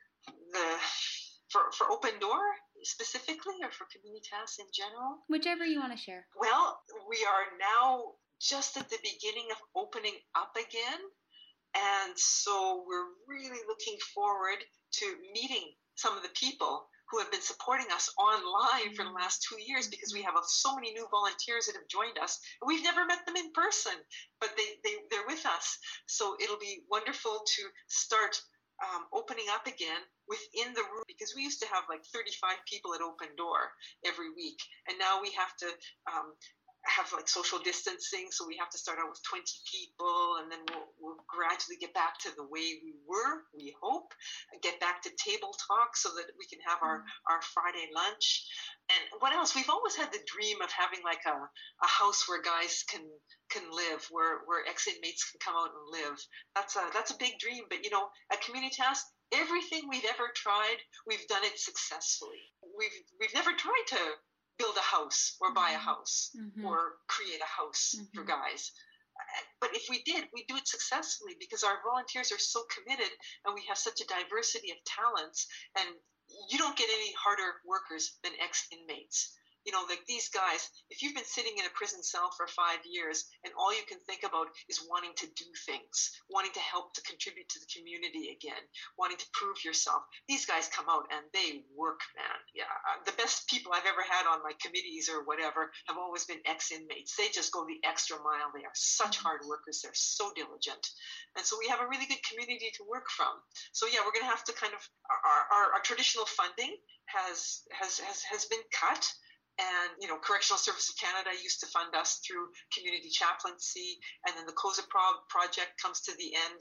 For Open Door specifically, or for Communitas in general? Whichever you want to share. Well, we are now just at the beginning of opening up again. And so we're really looking forward to meeting some of the people who have been supporting us online for the last 2 years, because we have so many new volunteers that have joined us. And we've never met them in person, but they're with us. So it'll be wonderful to start opening up again within the room, because we used to have like 35 people at Open Door every week, and now we have to have like social distancing, so we have to start out with 20 people, and then we'll gradually get back to the way we were, we hope, and get back to table talk so that we can have our Friday lunch. And what else? We've always had the dream of having like a house where guys can live, where ex-inmates can come out and live. That's a big dream. But at Communitas, everything we've ever tried, we've done it successfully. We've never tried to build a house or buy a house or create a house for guys. But if we did, we'd do it successfully, because our volunteers are so committed and we have such a diversity of talents. And you don't get any harder workers than ex-inmates. Like these guys, if you've been sitting in a prison cell for 5 years and all you can think about is wanting to do things, wanting to help to contribute to the community again, wanting to prove yourself, these guys come out and they work, man. Yeah, the best people I've ever had on my committees or whatever have always been ex-inmates. They just go the extra mile. They are such hard workers. They're so diligent. And so we have a really good community to work from. So yeah, we're going to have to kind of, our traditional funding has been cut. And, Correctional Service of Canada used to fund us through community chaplaincy. And then the COSA project comes to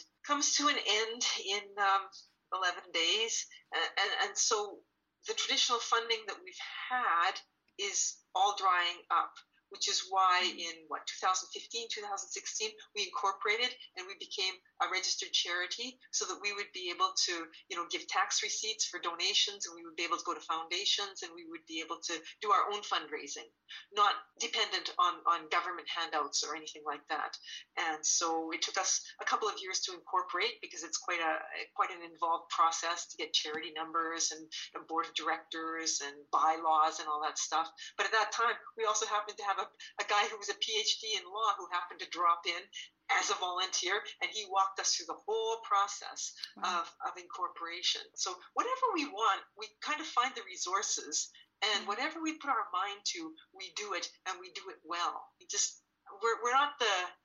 an end in 11 days. And so the traditional funding that we've had is all drying up, which is why in 2015, 2016, we incorporated and we became a registered charity so that we would be able to, give tax receipts for donations, and we would be able to go to foundations, and we would be able to do our own fundraising, not dependent on government handouts or anything like that. And so it took us a couple of years to incorporate, because it's quite an involved process to get charity numbers and board of directors and bylaws and all that stuff. But at that time, we also happened to have a guy who was a PhD in law who happened to drop in as a volunteer, and he walked us through the whole process of incorporation. So whatever we want, we kind of find the resources, and whatever we put our mind to, we do it, and we do it well. We're not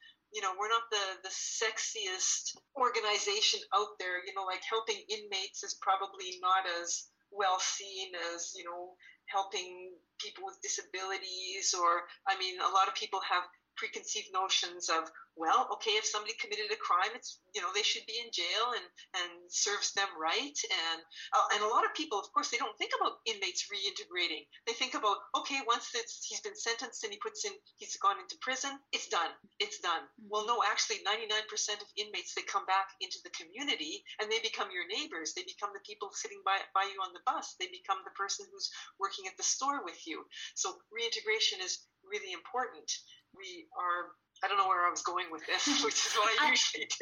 the sexiest organization out there. Like helping inmates is probably not as well seen as, helping people with disabilities, or, a lot of people have preconceived notions of, well, okay, if somebody committed a crime, it's, they should be in jail and serves them right. And a lot of people, of course, they don't think about inmates reintegrating. They think about, okay, once he's been sentenced and he's gone into prison, it's done. Well, no, actually 99% of inmates, they come back into the community and they become your neighbors. They become the people sitting by you on the bus. They become the person who's working at the store with you. So reintegration is really important. I don't know where I was going with this, which is what I usually do.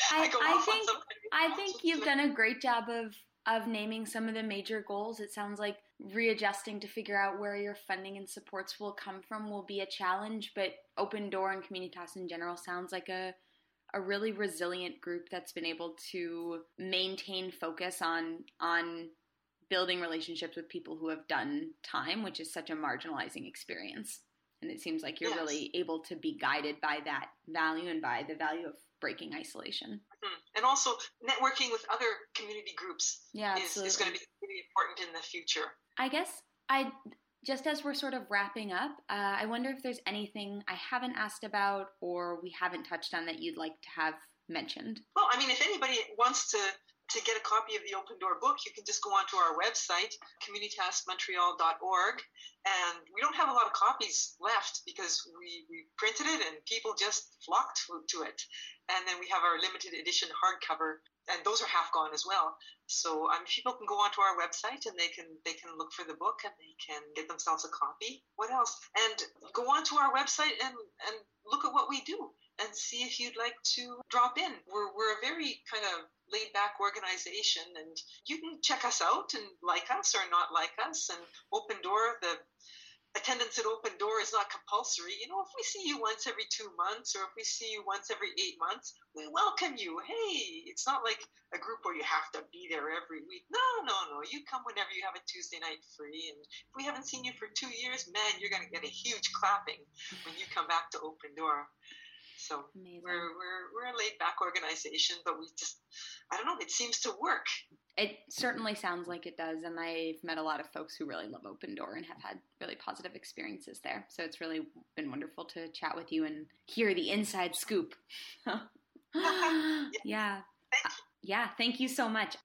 I think you've done a great job of naming some of the major goals. It sounds like readjusting to figure out where your funding and supports will come from will be a challenge, but Open Door and Communitas in general sounds like a really resilient group that's been able to maintain focus on building relationships with people who have done time, which is such a marginalizing experience. And it seems like you're really able to be guided by that value and by the value of breaking isolation. Mm-hmm. And also networking with other community groups is going to be really important in the future. I guess just as we're sort of wrapping up, I wonder if there's anything I haven't asked about or we haven't touched on that you'd like to have mentioned. Well, if anybody wants to get a copy of the Open Door book, you can just go onto our website, communitasmontreal.org, and we don't have a lot of copies left because we printed it and people just flocked to it. And then we have our limited edition hardcover, and those are half gone as well. So people can go onto our website and they can look for the book and they can get themselves a copy. What else? And go onto our website and look at what we do and see if you'd like to drop in. We're a very kind of laid-back organization, and you can check us out and like us or not like us. And Open Door, the attendance at Open Door is not compulsory. If we see you once every 2 months or if we see you once every 8 months, we welcome you. Hey, it's not like a group where you have to be there every week. No. You come whenever you have a Tuesday night free. And if we haven't seen you for 2 years, man, you're going to get a huge clapping when you come back to Open Door. So we're a laid back organization, but we just, I don't know, it seems to work. It certainly sounds like it does, and I've met a lot of folks who really love Open Door and have had really positive experiences there. So it's really been wonderful to chat with you and hear the inside scoop. Yeah. Yeah, thank you so much.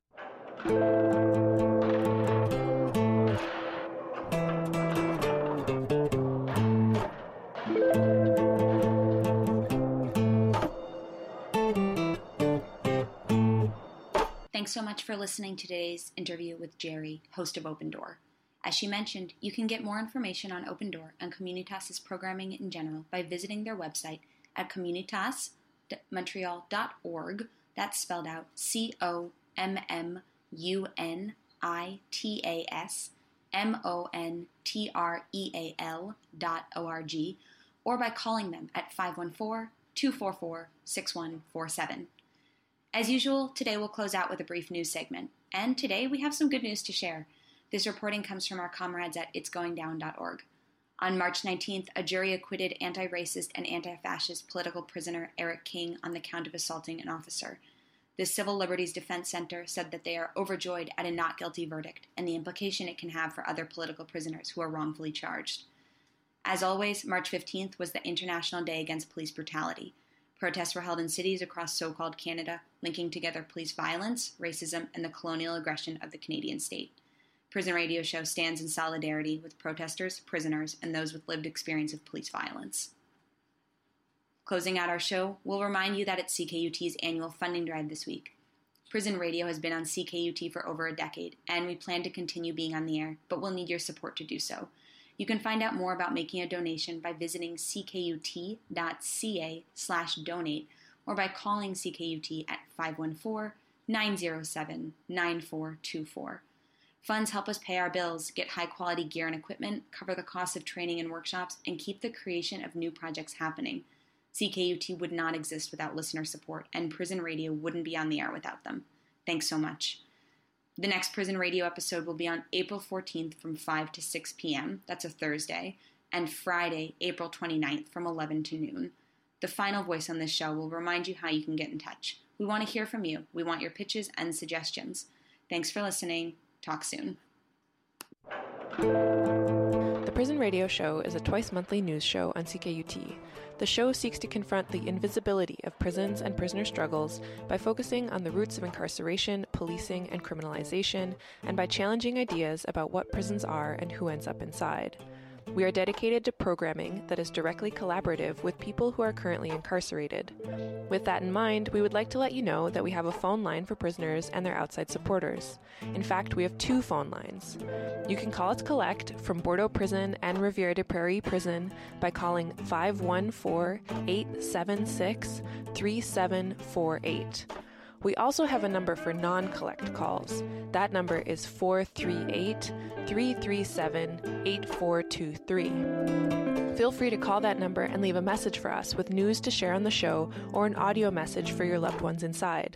Thanks so much for listening to today's interview with Jerry, host of Open Door. As she mentioned, you can get more information on Open Door and Communitas's programming in general by visiting their website at communitasmontreal.org. That's spelled out COMMUNITASMONTREAL.org, or by calling them at 514-244-6147. As usual, today we'll close out with a brief news segment. And today we have some good news to share. This reporting comes from our comrades at itsgoingdown.org. On March 19th, a jury acquitted anti-racist and anti-fascist political prisoner Eric King on the count of assaulting an officer. The Civil Liberties Defense Center said that they are overjoyed at a not guilty verdict and the implication it can have for other political prisoners who are wrongfully charged. As always, March 15th was the International Day Against Police Brutality. Protests were held in cities across so-called Canada, linking together police violence, racism, and the colonial aggression of the Canadian state. Prison Radio Show stands in solidarity with protesters, prisoners, and those with lived experience of police violence. Closing out our show, we'll remind you that it's CKUT's annual funding drive this week. Prison Radio has been on CKUT for over a decade, and we plan to continue being on the air, but we'll need your support to do so. You can find out more about making a donation by visiting ckut.ca/donate or by calling CKUT at 514-907-9424. Funds help us pay our bills, get high-quality gear and equipment, cover the costs of training and workshops, and keep the creation of new projects happening. CKUT would not exist without listener support, and Prison Radio wouldn't be on the air without them. Thanks so much. The next Prison Radio episode will be on April 14th from 5 to 6 p.m., that's a Thursday, and Friday, April 29th from 11 to noon. The final voice on this show will remind you how you can get in touch. We want to hear from you. We want your pitches and suggestions. Thanks for listening. Talk soon. The Prison Radio Show is a twice-monthly news show on CKUT. The show seeks to confront the invisibility of prisons and prisoner struggles by focusing on the roots of incarceration, policing, and criminalization, and by challenging ideas about what prisons are and who ends up inside. We are dedicated to programming that is directly collaborative with people who are currently incarcerated. With that in mind, we would like to let you know that we have a phone line for prisoners and their outside supporters. In fact, we have 2 phone lines. You can call us collect from Bordeaux Prison and Rivière des Prairies Prison by calling 514-876-3748. We also have a number for non-collect calls. That number is 438-337-8423. Feel free to call that number and leave a message for us with news to share on the show or an audio message for your loved ones inside.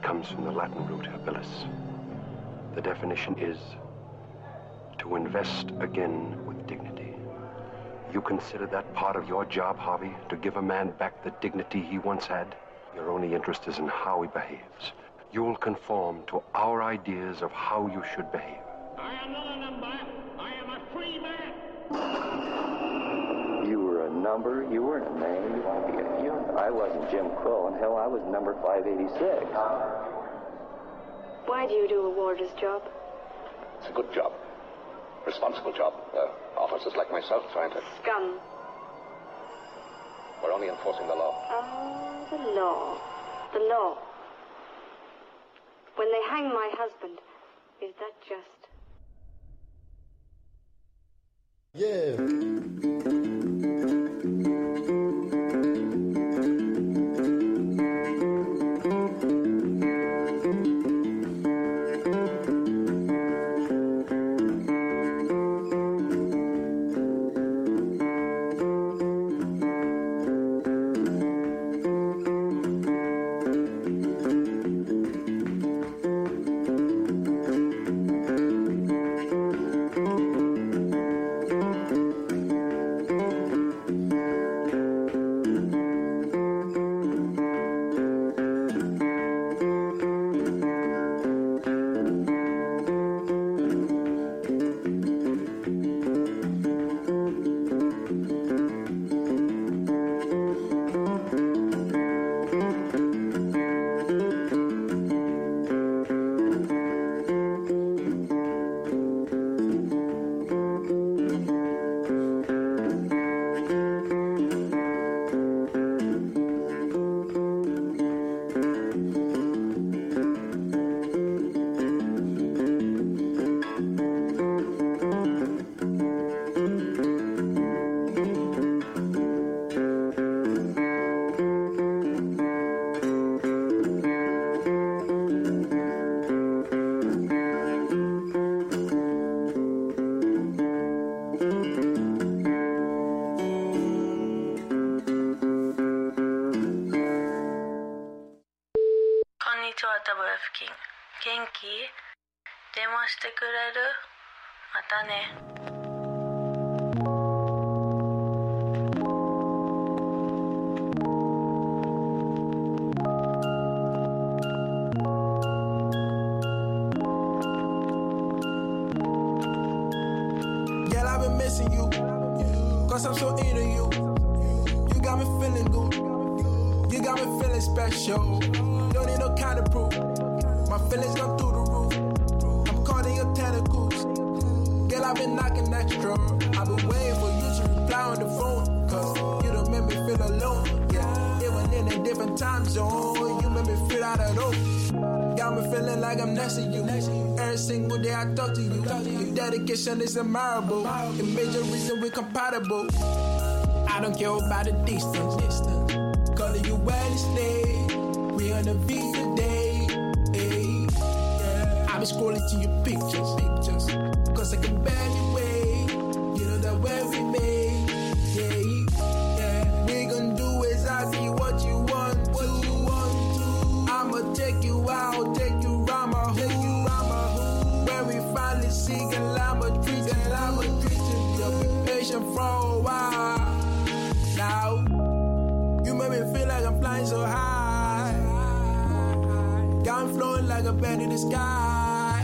comes from the Latin root habilis. The definition is to invest again with dignity. You consider that part of your job, Harvey, to give a man back the dignity he once had? Your only interest is in how he behaves. You'll conform to our ideas of how you should behave. I am not a number. I am a free man. You were a number. You weren't a man. You want to be a human. I wasn't Jim Crow, and hell, I was number 586. Why do you do a warder's job? It's a good job. Responsible job. Officers like myself trying to... Scum. We're only enforcing the law. Oh, the law. The law. When they hang my husband, is that just? Yeah. WF 元気？電話してくれる？またね。 Girl, I've been missing you, cause I'm so into you. You got me feeling good, you got me feeling special. Don't need no kind of proof, my feelings come through the roof. I'm caught in your tentacles, girl, I've been knocking extra. I've been waiting for you to reply on the phone, cause you don't make me feel alone. Yeah, even in a different time zone, you make me feel out of those. Got me feeling like I'm next to you. Every single day I talk to you. Your dedication is admirable. The major reason we're compatible. I don't care about the distance. Calling you Wednesday. We on the beat today. Hey. Yeah. I be scrolling to your pictures. Cause I can barely wait. You know that when we made. Yeah. We gon' do exactly what you want to. I'ma take you out, take you round my hood. When we finally see, girl, I'ma treat you. You've been patient for a while. Now, you make me feel like I'm flying so high. Got me floating like a bird in the sky.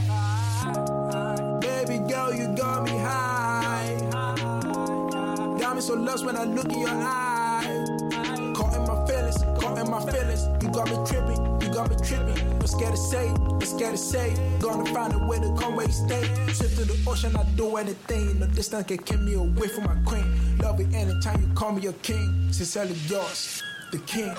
Baby girl, you got me high. Got me so lost when I look in your eyes. Caught in my feelings. You got me tripping. No scared to say. Gonna find a way to come where you stay. Slip to the ocean, I do anything. No distance can keep me away from my queen. Love it anytime you call me your king. Sincerely yours, the king.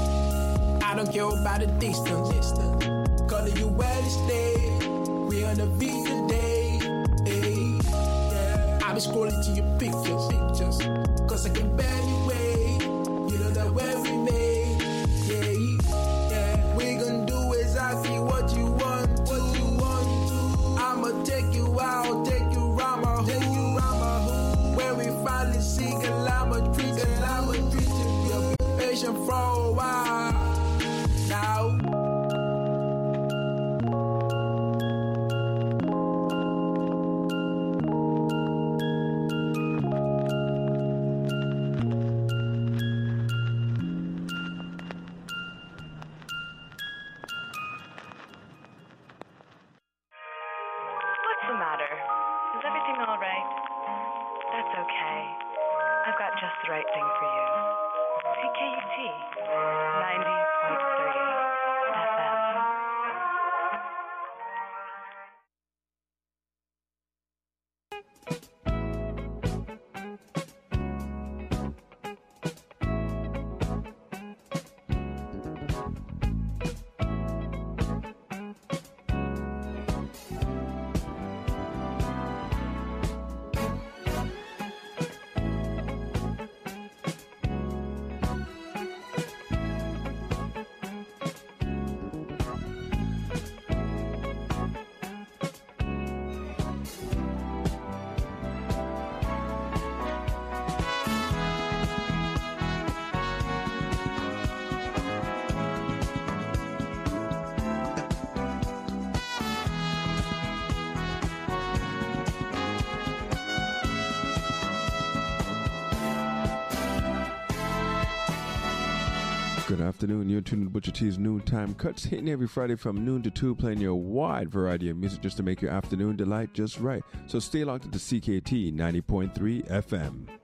I don't care about the distance. Calling you Wednesday. We on the beat today. Hey. I be scrolling to your pictures. Cause I can barely wait. You know that when we made. We gon' do exactly what you want to. I'ma take you out, take you round my hood. When we finally see, girl, I'ma treat you. You've been patient for a while. Now, the right thing for you. CKUT 90.3 FM. Good afternoon. You're tuned to Butcher T's Noontime Cuts, hitting every Friday from noon to 2, playing your wide variety of music just to make your afternoon delight just right. So stay locked to CKT 90.3 FM.